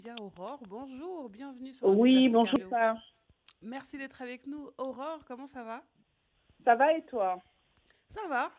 Africa, Aurore. Bonjour, bienvenue sur Antenne Oui, d'Africa bonjour, Radio. ça. Merci d'être avec nous. Aurore, comment ça va? Ça va et toi? Ça va.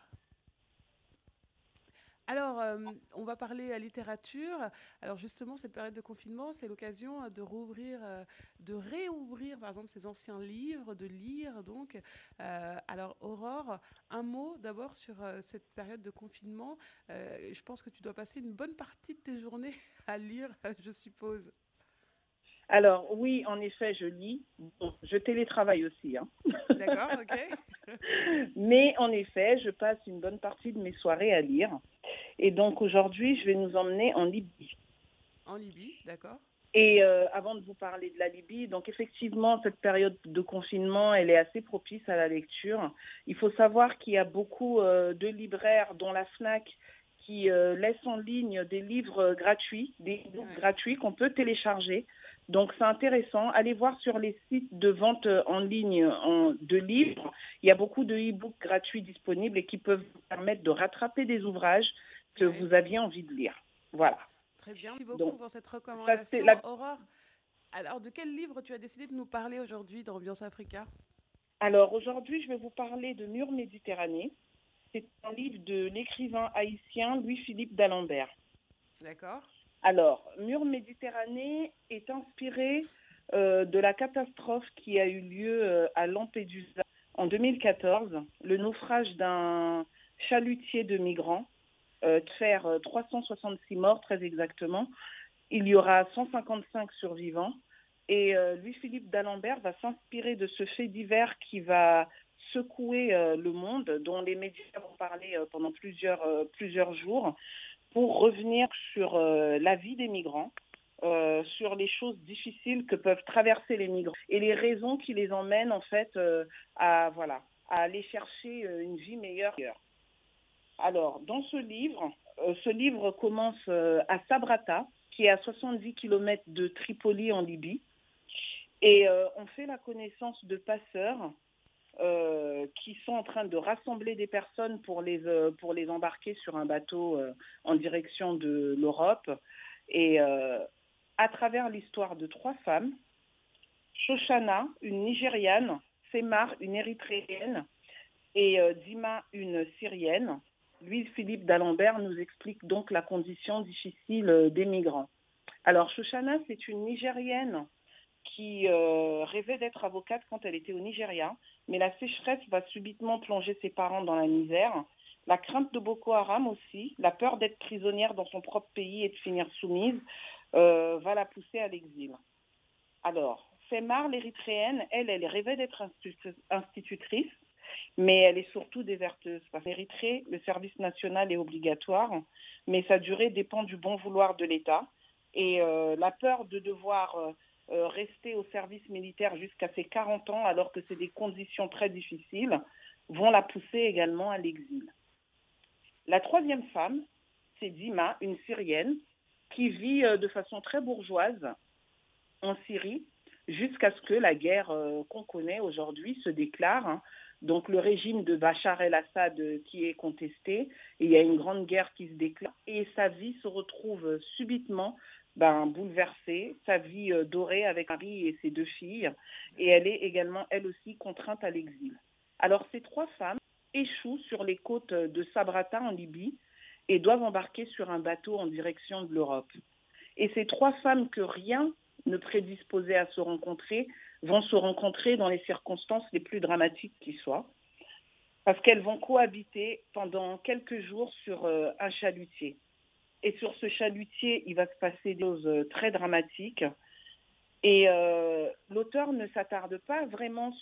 Alors, on va parler littérature. Alors justement, cette période de confinement, c'est l'occasion de rouvrir, de réouvrir, par exemple, ces anciens livres, de lire. Donc, alors Aurore, un mot d'abord sur cette période de confinement. Je pense que tu dois passer une bonne partie de tes journées à lire, je suppose. Alors, oui, en effet, je lis. Bon, je télétravaille aussi, hein. D'accord, ok. Mais en effet, je passe une bonne partie de mes soirées à lire. Et donc aujourd'hui, je vais nous emmener en Libye. En Libye, d'accord. Et avant de vous parler de la Libye, donc effectivement, cette période de confinement, elle est assez propice à la lecture. Il faut savoir qu'il y a beaucoup de libraires, dont la FNAC, qui laissent en ligne des livres gratuits, des e-books Ouais. gratuits qu'on peut télécharger. Donc c'est intéressant. Allez voir sur les sites de vente en ligne de livres. Il y a beaucoup de e-books gratuits disponibles et qui peuvent vous permettre de rattraper des ouvrages que Ouais. vous aviez envie de lire. Voilà. Très bien. Merci beaucoup Donc pour cette ça, c'est recommandation. la Aurore, alors de quel livre tu as décidé de nous parler aujourd'hui dans Ambiance Africa? Alors aujourd'hui, je vais vous parler de Mur Méditerranée. C'est un livre de l'écrivain haïtien Louis-Philippe d'Alembert. D'accord. Alors, Mur Méditerranée est inspiré de la catastrophe qui a eu lieu à Lampedusa en 2014, le naufrage d'un chalutier de migrants, qui fait 366 morts très exactement. Il y aura 155 survivants. Et Louis-Philippe d'Alembert va s'inspirer de ce fait divers qui va secouer le monde, dont les médias vont parler pendant plusieurs jours, pour revenir sur la vie des migrants, sur les choses difficiles que peuvent traverser les migrants et les raisons qui les emmènent en fait à aller chercher une vie meilleure. Alors, dans ce livre commence à Sabrata, qui est à 70 kilomètres de Tripoli en Libye. Et on fait la connaissance de passeurs qui sont en train de rassembler des personnes pour les embarquer sur un bateau en direction de l'Europe. Et à travers l'histoire de trois femmes, Shoshana, une Nigériane, Semar, une Érythréenne, et Dima, une Syrienne, Louis-Philippe d'Alembert nous explique donc la condition difficile des migrants. Alors, Shoshana, c'est une Nigérienne qui rêvait d'être avocate quand elle était au Nigeria, mais la sécheresse va subitement plonger ses parents dans la misère. La crainte de Boko Haram aussi, la peur d'être prisonnière dans son propre pays et de finir soumise, va la pousser à l'exil. Alors, Semar, l'Érythréenne, elle rêvait d'être institutrice, mais elle est surtout déserteuse. Parce qu'en Érythrée, le service national est obligatoire, mais sa durée dépend du bon vouloir de l'État. Et la peur de devoir rester au service militaire jusqu'à ses 40 ans, alors que c'est des conditions très difficiles, vont la pousser également à l'exil. La troisième femme, c'est Dima, une Syrienne, qui vit de façon très bourgeoise en Syrie jusqu'à ce que la guerre qu'on connaît aujourd'hui se déclare. Hein. Donc le régime de Bachar el-Assad qui est contesté, et il y a une grande guerre qui se déclare, et sa vie se retrouve subitement bouleversée, sa vie dorée avec un mari et ses deux filles, et elle est également, elle aussi, contrainte à l'exil. Alors ces trois femmes échouent sur les côtes de Sabrata en Libye et doivent embarquer sur un bateau en direction de l'Europe. Et ces trois femmes que rien ne prédisposait à se rencontrer vont se rencontrer dans les circonstances les plus dramatiques qui soient, parce qu'elles vont cohabiter pendant quelques jours sur un chalutier. Et sur ce chalutier, il va se passer des choses très dramatiques. Et l'auteur ne s'attarde pas vraiment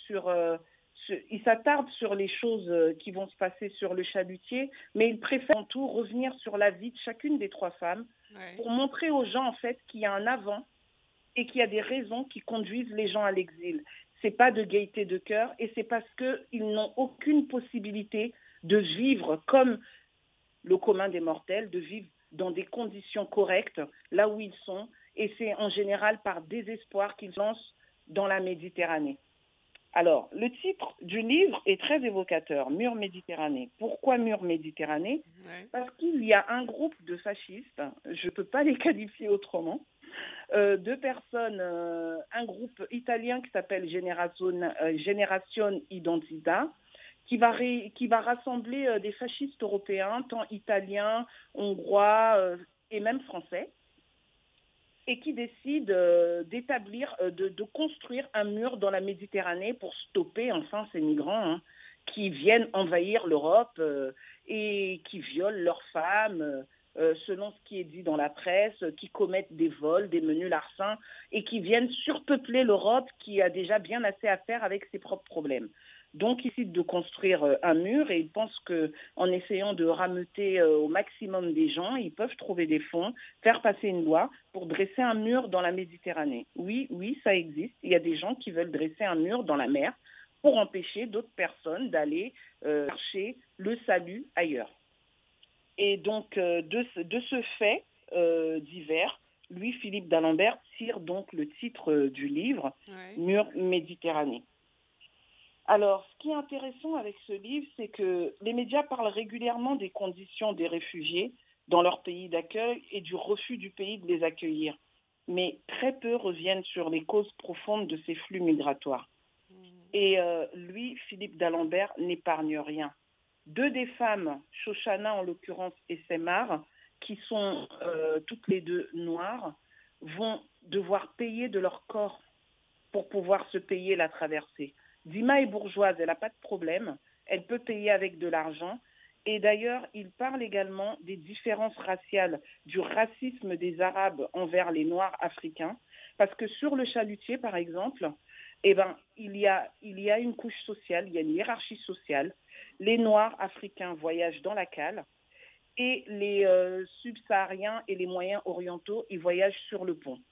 il s'attarde sur les choses qui vont se passer sur le chalutier, mais il préfère en tout revenir sur la vie de chacune des trois femmes Ouais. pour montrer aux gens en fait qu'il y a un avant et qu'il y a des raisons qui conduisent les gens à l'exil. C'est pas de gaieté de cœur et c'est parce qu'ils n'ont aucune possibilité de vivre comme le commun des mortels, de vivre dans des conditions correctes là où ils sont, et c'est en général par désespoir qu'ils lancent dans la Méditerranée. Alors, le titre du livre est très évocateur, Mur Méditerranée. Pourquoi Mur Méditerranée? Ouais. Parce qu'il y a un groupe de fascistes, je ne peux pas les qualifier autrement, deux personnes, un groupe italien qui s'appelle Génération Identità, qui va rassembler des fascistes européens, tant italiens, hongrois et même français, et qui décide de construire un mur dans la Méditerranée pour stopper enfin ces migrants qui viennent envahir l'Europe et qui violent leurs femmes, selon ce qui est dit dans la presse, qui commettent des vols, des menus larcins et qui viennent surpeupler l'Europe qui a déjà bien assez à faire avec ses propres problèmes. Donc, ils décident de construire un mur et ils pensent qu'en essayant de rameuter au maximum des gens, ils peuvent trouver des fonds, faire passer une loi pour dresser un mur dans la Méditerranée. Oui, oui, ça existe. Il y a des gens qui veulent dresser un mur dans la mer pour empêcher d'autres personnes d'aller chercher le salut ailleurs. Et donc, de ce fait divers, Louis-Philippe d'Alembert tire donc le titre du livre, Ouais. Mur Méditerranée. Alors, ce qui est intéressant avec ce livre, c'est que les médias parlent régulièrement des conditions des réfugiés dans leur pays d'accueil et du refus du pays de les accueillir. Mais très peu reviennent sur les causes profondes de ces flux migratoires. Et lui, Philippe d'Alembert, n'épargne rien. Deux des femmes, Shoshana en l'occurrence et Semar, qui sont toutes les deux noires, vont devoir payer de leur corps pour pouvoir se payer la traversée. Dima est bourgeoise, elle n'a pas de problème, elle peut payer avec de l'argent. Et d'ailleurs, il parle également des différences raciales, du racisme des Arabes envers les Noirs africains, parce que sur le chalutier, par exemple, il y a une couche sociale, il y a une hiérarchie sociale. Les Noirs africains voyagent dans la cale et les subsahariens et les moyens orientaux, ils voyagent sur le pont.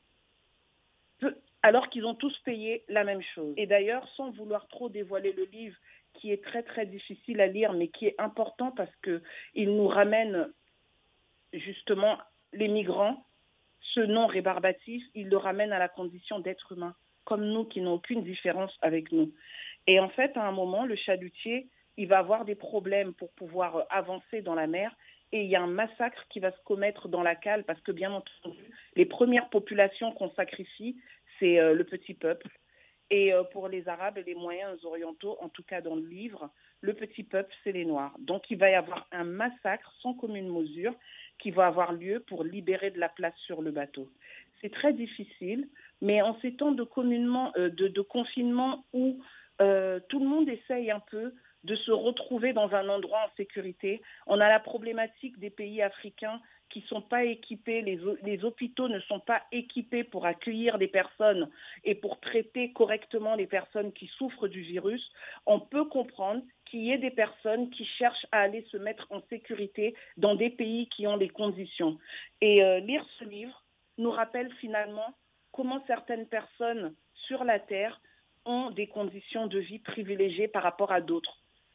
Alors qu'ils ont tous payé la même chose. Et d'ailleurs, sans vouloir trop dévoiler le livre, qui est très très difficile à lire, mais qui est important parce qu'il nous ramène justement les migrants, ce non rébarbatif, il le ramène à la condition d'être humain, comme nous qui n'ont aucune différence avec nous. Et en fait, à un moment, le chalutier, il va avoir des problèmes pour pouvoir avancer dans la mer. Et il y a un massacre qui va se commettre dans la cale parce que, bien entendu, les premières populations qu'on sacrifie, c'est le petit peuple. Et pour les Arabes et les moyens orientaux, en tout cas dans le livre, le petit peuple, c'est les Noirs. Donc il va y avoir un massacre sans commune mesure qui va avoir lieu pour libérer de la place sur le bateau. C'est très difficile, mais en ces temps de confinement où tout le monde essaye un peu de se retrouver dans un endroit en sécurité. On a la problématique des pays africains qui ne sont pas équipés, les hôpitaux ne sont pas équipés pour accueillir des personnes et pour traiter correctement les personnes qui souffrent du virus. On peut comprendre qu'il y ait des personnes qui cherchent à aller se mettre en sécurité dans des pays qui ont les conditions. Et lire ce livre nous rappelle finalement comment certaines personnes sur la Terre ont des conditions de vie privilégiées par rapport à d'autres.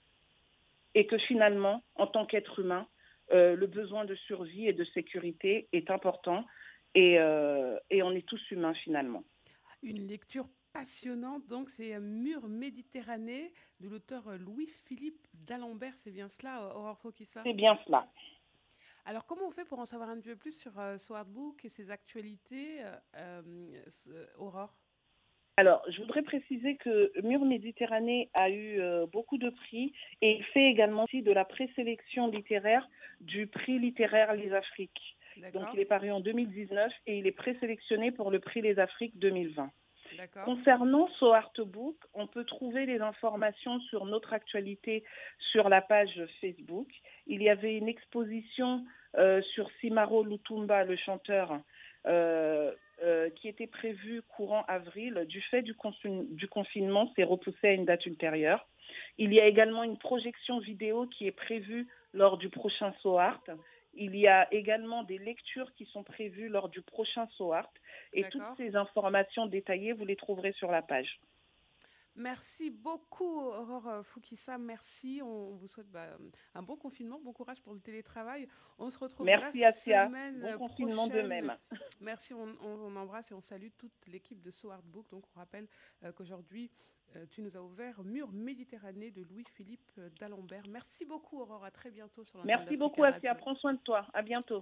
Et que finalement, en tant qu'être humain, le besoin de survie et de sécurité est important et on est tous humains finalement. Une lecture passionnante, donc c'est Mur Méditerranée de l'auteur Louis-Philippe d'Alembert, c'est bien cela, Aurore Fokissa? C'est bien cela. Alors, comment on fait pour en savoir un peu plus sur So Artbook et ses actualités, Aurore? Alors, je voudrais préciser que Mur Méditerranée a eu beaucoup de prix et il fait également aussi de la présélection littéraire du prix littéraire Les Afriques. D'accord. Donc, il est paru en 2019 et il est présélectionné pour le prix Les Afriques 2020. D'accord. Concernant So Artbook, on peut trouver les informations sur notre actualité sur la page Facebook. Il y avait une exposition sur Simaro Lutumba, le chanteur, qui était prévue courant avril. Du fait du confinement, c'est repoussé à une date ultérieure. Il y a également une projection vidéo qui est prévue lors du prochain So Art. Il y a également des lectures qui sont prévues lors du prochain So Art. Et D'accord. Toutes ces informations détaillées, vous les trouverez sur la page. Merci beaucoup, Aurore Fokissa. Merci. On vous souhaite un bon confinement, bon courage pour le télétravail. On se retrouve la semaine bon confinement prochaine. de même. Merci, on embrasse et on salue toute l'équipe de So Artbook. Donc, on rappelle qu'aujourd'hui, tu nous as ouvert Mur Méditerranée de Louis-Philippe d'Alembert. Merci beaucoup, Aurore. À très bientôt sur l'antenne Merci beaucoup, d'Africa Assia. Radio. Prends soin de toi. À bientôt.